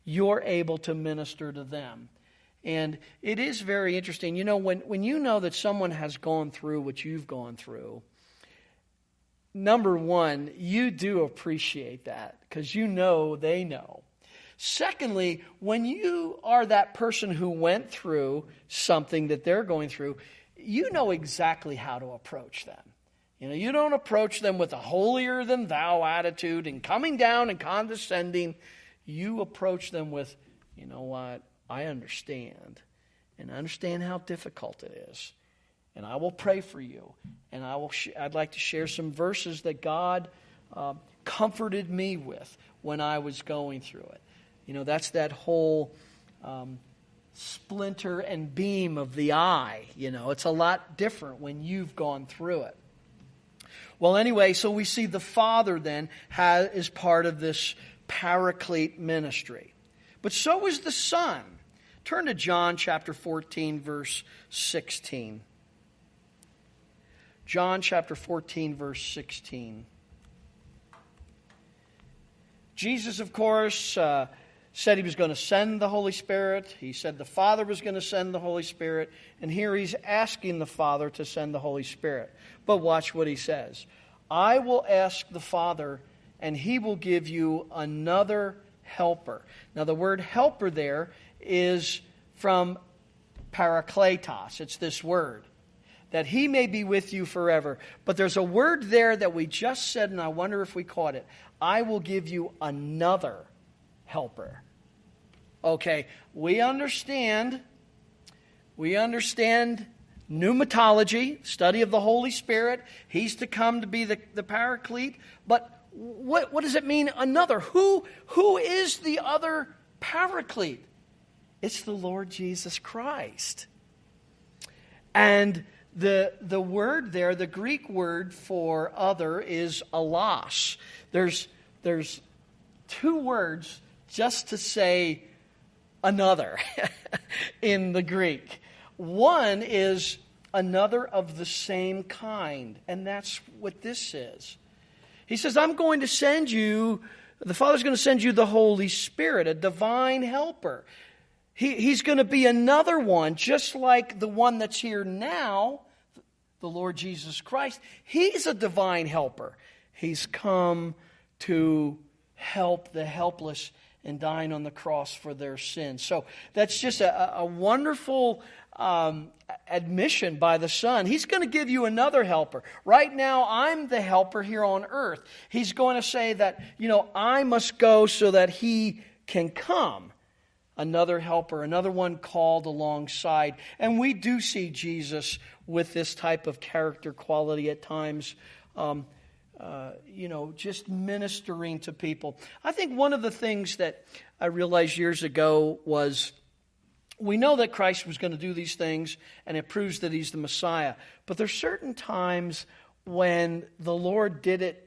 S1: you're able to minister to them. And it is very interesting. You know, when, when you know that someone has gone through what you've gone through, number one, you do appreciate that because you know they know. Secondly, when you are that person who went through something that they're going through, you know exactly how to approach them. You know, you don't approach them with a holier-than-thou attitude and coming down and condescending. You approach them with, you know what, I understand. And I understand how difficult it is. And I will pray for you. And I will. Sh- I'd like to share some verses that God uh, comforted me with when I was going through it. You know, that's that whole um, splinter and beam of the eye. You know, it's a lot different when you've gone through it. Well, anyway, so we see the Father then has, is part of this Paraclete ministry. But so is the Son. Turn to John chapter fourteen, verse sixteen. John chapter fourteen, verse sixteen. Jesus, of course, uh, said he was going to send the Holy Spirit. He said the Father was going to send the Holy Spirit. And here he's asking the Father to send the Holy Spirit. But watch what he says. I will ask the Father, and he will give you another helper. Now the word helper there is from parakletos. It's this word. That he may be with you forever. But there's a word there that we just said, and I wonder if we caught it. I will give you another helper. Okay, we understand, we understand pneumatology, study of the Holy Spirit. He's to come to be the, the Paraclete. But what, what does it mean, another? Who, who is the other Paraclete? It's the Lord Jesus Christ. And the, the word there, the Greek word for other is allos. There's, there's two words just to say another in the Greek. One is another of the same kind, and that's what this is. He says, I'm going to send you, the Father's going to send you the Holy Spirit, a divine helper. He, he's going to be another one, just like the one that's here now, the Lord Jesus Christ. He's a divine helper. He's come to help the helpless and dying on the cross for their sins. So that's just a, a wonderful um, admission by the Son. He's going to give you another helper. Right now, I'm the helper here on earth. He's going to say that, you know, I must go so that he can come. Another helper, another one called alongside. And we do see Jesus with this type of character quality at times. Um, Uh, you know, just ministering to people. I think one of the things that I realized years ago was we know that Christ was going to do these things, and it proves that he's the Messiah. But there's certain times when the Lord did it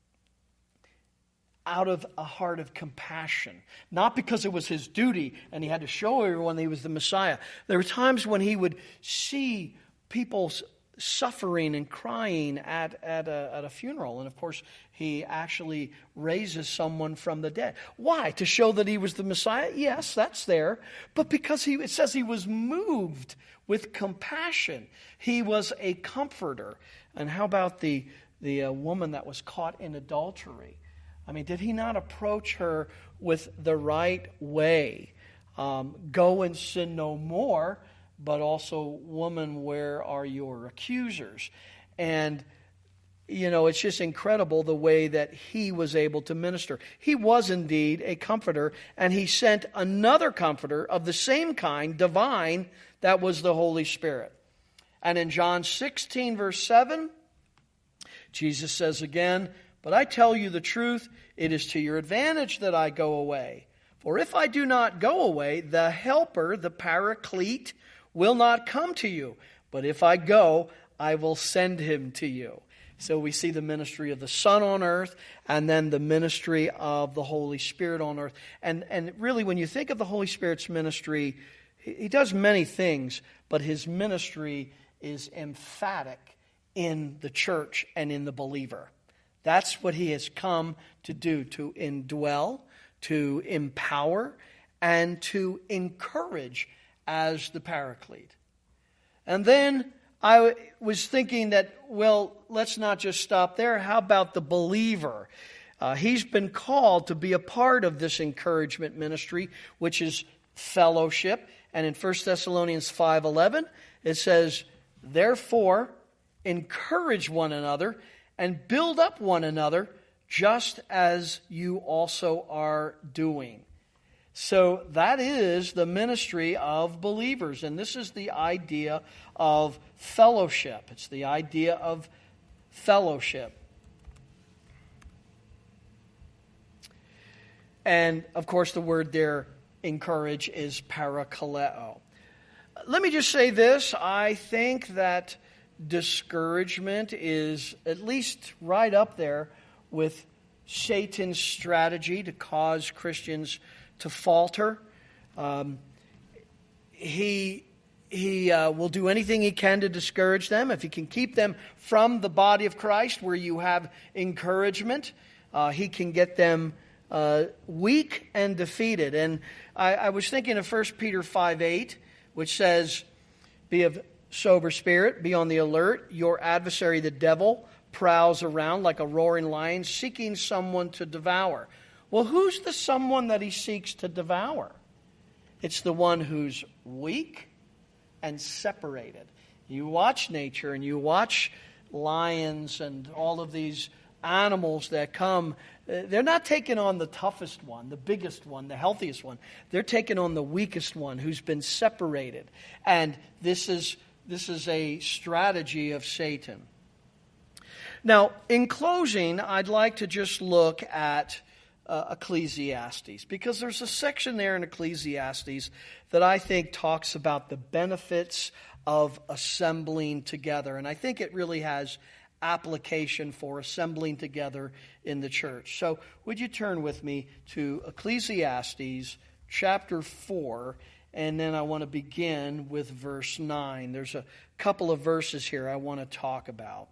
S1: out of a heart of compassion. Not because it was his duty and he had to show everyone that he was the Messiah. There were times when he would see people's suffering and crying at, at, a, at a funeral. And of course, he actually raises someone from the dead. Why? To show that he was the Messiah? Yes, that's there. But because he, it says he was moved with compassion. He was a comforter. And how about the, the uh, woman that was caught in adultery? I mean, did he not approach her with the right way? Um, go and sin no more. But also, woman, where are your accusers? And, you know, it's just incredible the way that he was able to minister. He was indeed a comforter, and he sent another comforter of the same kind, divine, that was the Holy Spirit. And in John sixteen, verse seven, Jesus says again, but I tell you the truth, it is to your advantage that I go away. For if I do not go away, the helper, the Paraclete, will not come to you. But if I go, I will send him to you. So we see the ministry of the Son on earth and then the ministry of the Holy Spirit on earth. And, and really, when you think of the Holy Spirit's ministry, he, he does many things, but his ministry is emphatic in the church and in the believer. That's what he has come to do, to indwell, to empower, and to encourage as the Paraclete. And then I was thinking that, well, let's not just stop there. How about the believer? Uh, he's been called to be a part of this encouragement ministry, which is fellowship. And in First Thessalonians five eleven, it says, therefore, encourage one another and build up one another, just as you also are doing. So that is the ministry of believers. And this is the idea of fellowship. It's the idea of fellowship. And, of course, the word there, encourage, is parakaleo. Let me just say this. I think that discouragement is at least right up there with Satan's strategy to cause Christians to falter. Um, he he uh, will do anything he can to discourage them. If he can keep them from the body of Christ where you have encouragement, uh, he can get them Uh, weak and defeated. And I, I was thinking of First Peter five eight, which says, be of sober spirit, be on the alert. Your adversary, the devil, prowls around like a roaring lion, seeking someone to devour. Well, who's the someone that he seeks to devour? It's the one who's weak and separated. You watch nature and you watch lions and all of these animals that come. They're not taking on the toughest one, the biggest one, the healthiest one. They're taking on the weakest one who's been separated. And this is this is a strategy of Satan. Now, in closing, I'd like to just look at uh, Ecclesiastes, because there's a section there in Ecclesiastes that I think talks about the benefits of assembling together. And I think it really has application for assembling together in the church. So would you turn with me to Ecclesiastes chapter four, and then I want to begin with verse nine. There's a couple of verses here I want to talk about.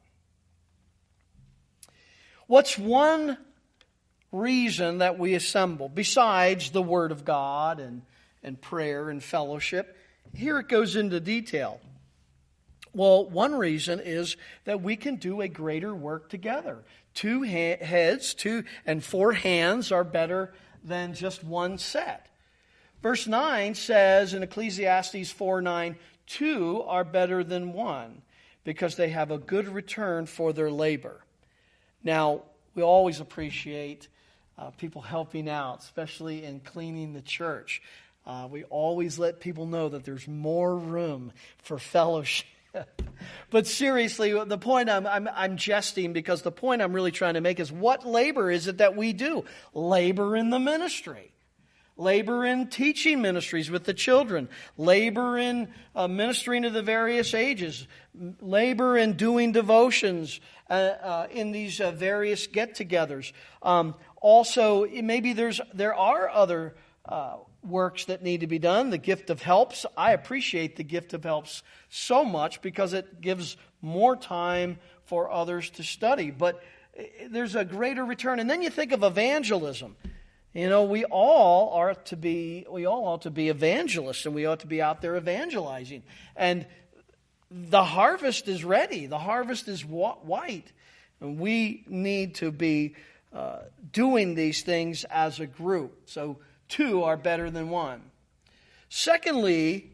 S1: What's one reason that we assemble, besides the Word of God and, and prayer and fellowship? Here it goes into detail. Well, one reason is that we can do a greater work together. Two ha- heads, two and four hands are better than just one set. Verse nine says in Ecclesiastes four nine, two are better than one, because they have a good return for their labor. Now, we always appreciate uh, people helping out, especially in cleaning the church. Uh, we always let people know that there's more room for fellowship. But seriously, the point I'm, I'm I'm jesting, because the point I'm really trying to make is, what labor is it that we do? Labor in the ministry. Labor in teaching ministries with the children. Labor in uh, ministering to the various ages. Labor in doing devotions uh, uh, in these uh, various get-togethers. Um, also, maybe there's there are other uh works that need to be done. The gift of helps. I appreciate the gift of helps so much, because it gives more time for others to study. But there's a greater return. And then you think of evangelism. You know, we all are to be, we all ought to be evangelists, and we ought to be out there evangelizing. And the harvest is ready. The harvest is white. And we need to be uh, doing these things as a group. So two are better than one. Secondly,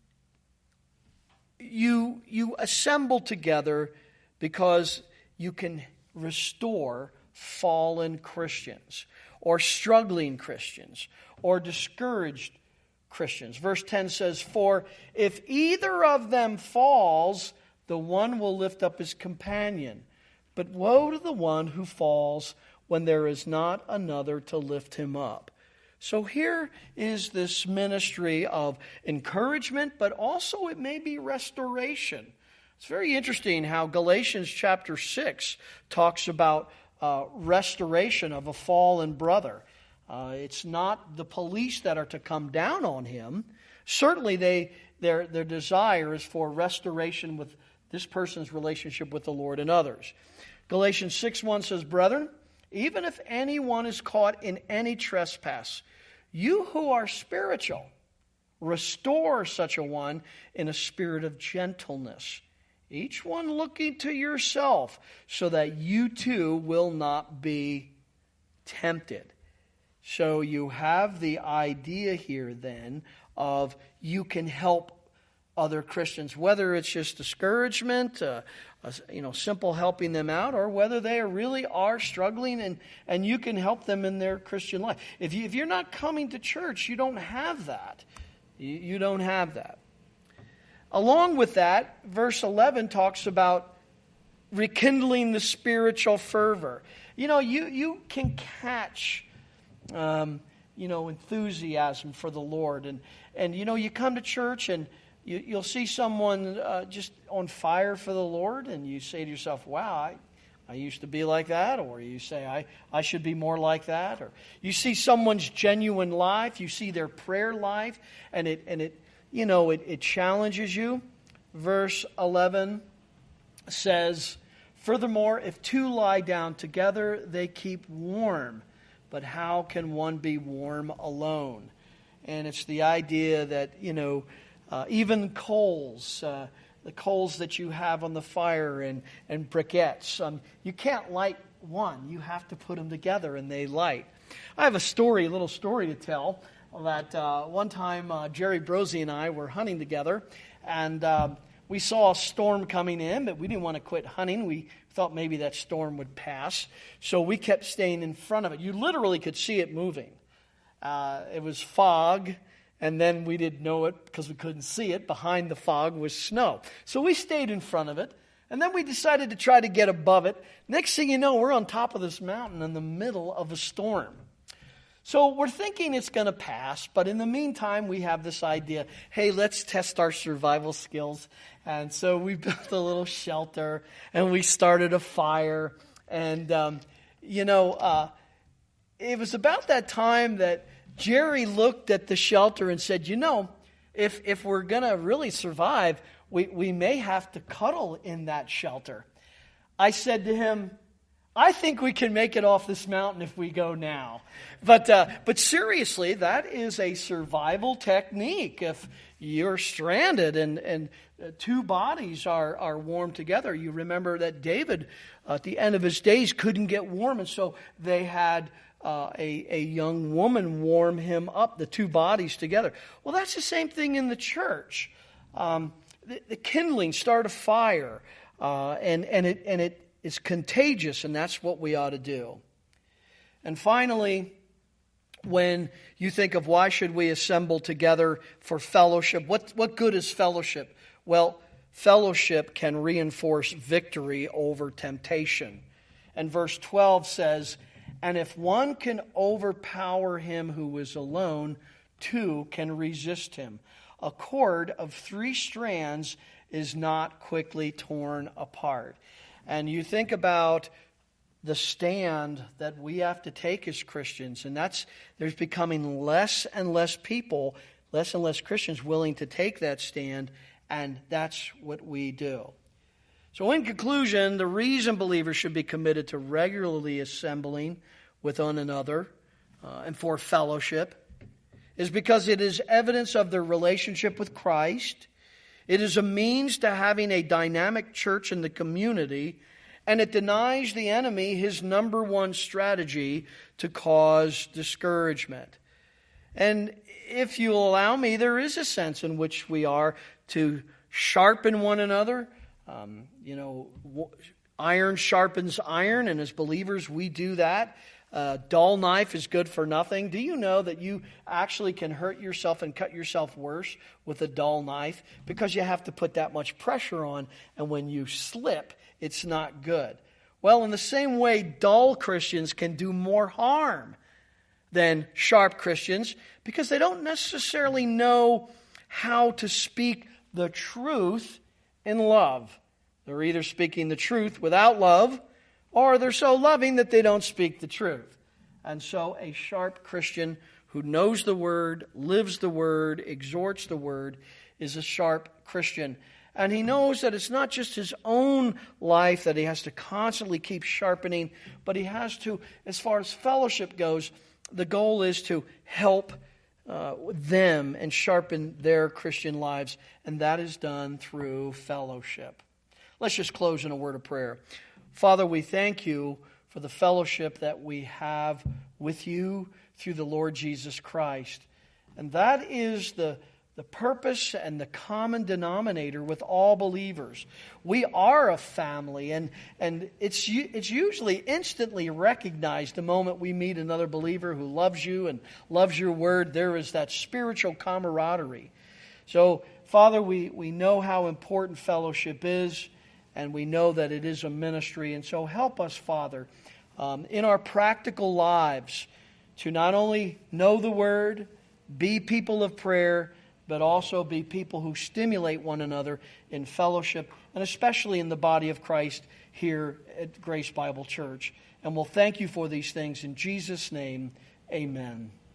S1: you you assemble together because you can restore fallen Christians, or struggling Christians, or discouraged Christians. Verse ten says, for if either of them falls, the one will lift up his companion. But woe to the one who falls when there is not another to lift him up. So here is this ministry of encouragement, but also it may be restoration. It's very interesting how Galatians chapter six talks about uh, restoration of a fallen brother. Uh, it's not the police that are to come down on him. Certainly they their their desire is for restoration with this person's relationship with the Lord and others. Galatians six one says, brethren, even if anyone is caught in any trespass, You who are spiritual, restore such a one in a spirit of gentleness, each one looking to yourself, so that you too will not be tempted. So you have the idea here then of you can help other Christians, whether it's just discouragement, uh, uh, you know, simple helping them out, or whether they really are struggling and, and you can help them in their Christian life. If, you, if you're not coming to church, you don't have that. You, you don't have that. Along with that, verse eleven talks about rekindling the spiritual fervor. You know, you, you can catch, um, you know, enthusiasm for the Lord. And, and you know, you come to church and you, you'll see someone uh, just on fire for the Lord, and you say to yourself, wow, I, I used to be like that. Or you say, I, I should be more like that. Or you see someone's genuine life, you see their prayer life, and it, and it you know, it, it challenges you. Verse eleven says, furthermore, if two lie down together, they keep warm. But how can one be warm alone? And it's the idea that, you know, uh, even coals, uh, the coals that you have on the fire and, and briquettes, um, you can't light one. You have to put them together and they light. I have a story, a little story to tell, that uh, one time uh, Jerry Brosey and I were hunting together, and uh, we saw a storm coming in, but we didn't want to quit hunting. We thought maybe that storm would pass, so we kept staying in front of it. You literally could see it moving. Uh, it was fog, and then we didn't know it because we couldn't see it. Behind the fog was snow. So we stayed in front of it, and then we decided to try to get above it. Next thing you know, we're on top of this mountain in the middle of a storm. So we're thinking it's going to pass, but in the meantime, we have this idea, hey, let's test our survival skills. And so we built a little shelter, and we started a fire. And, um, you know, uh, it was about that time that Jerry looked at the shelter and said, you know, if if we're going to really survive, we, we may have to cuddle in that shelter. I said to him, I think we can make it off this mountain if we go now. But uh, but seriously, that is a survival technique. If you're stranded and, and two bodies are, are warm together. You remember that David, uh, at the end of his days, couldn't get warm. And so they had uh, a, a young woman warm him up, the two bodies together. Well, that's the same thing in the church. Um, the, the kindling, start a fire. Uh, and, and it and it is contagious, and that's what we ought to do. And finally, when you think of why should we assemble together for fellowship, what, what good is fellowship? Well, fellowship can reinforce victory over temptation. And verse twelve says, and if one can overpower him who is alone, two can resist him. A cord of three strands is not quickly torn apart. And you think about the stand that we have to take as Christians, and that's there's becoming less and less people, less and less Christians willing to take that stand, and that's what we do. So in conclusion, the reason believers should be committed to regularly assembling with one another uh, and for fellowship is because it is evidence of their relationship with Christ. It is a means to having a dynamic church in the community, and it denies the enemy his number one strategy to cause discouragement. And if you'll allow me, there is a sense in which we are to sharpen one another. Um, you know, iron sharpens iron, and as believers we do that. A dull knife is good for nothing. Do you know that you actually can hurt yourself and cut yourself worse with a dull knife? Because you have to put that much pressure on, and when you slip, it's not good. Well, in the same way, dull Christians can do more harm than sharp Christians because they don't necessarily know how to speak the truth in love. They're either speaking the truth without love, or they're so loving that they don't speak the truth. And so a sharp Christian who knows the Word, lives the Word, exhorts the Word, is a sharp Christian. And he knows that it's not just his own life that he has to constantly keep sharpening, but he has to, as far as fellowship goes, the goal is to help uh, them and sharpen their Christian lives, and that is done through fellowship. Let's just close in a word of prayer. Father, we thank you for the fellowship that we have with you through the Lord Jesus Christ. And that is the, the purpose and the common denominator with all believers. We are a family, and, and it's, it's usually instantly recognized the moment we meet another believer who loves you and loves your word. There is that spiritual camaraderie. So, Father, we, we know how important fellowship is, and we know that it is a ministry. And so help us, Father, um, in our practical lives to not only know the Word, be people of prayer, but also be people who stimulate one another in fellowship, and especially in the body of Christ here at Grace Bible Church. And we'll thank you for these things in Jesus' name. Amen.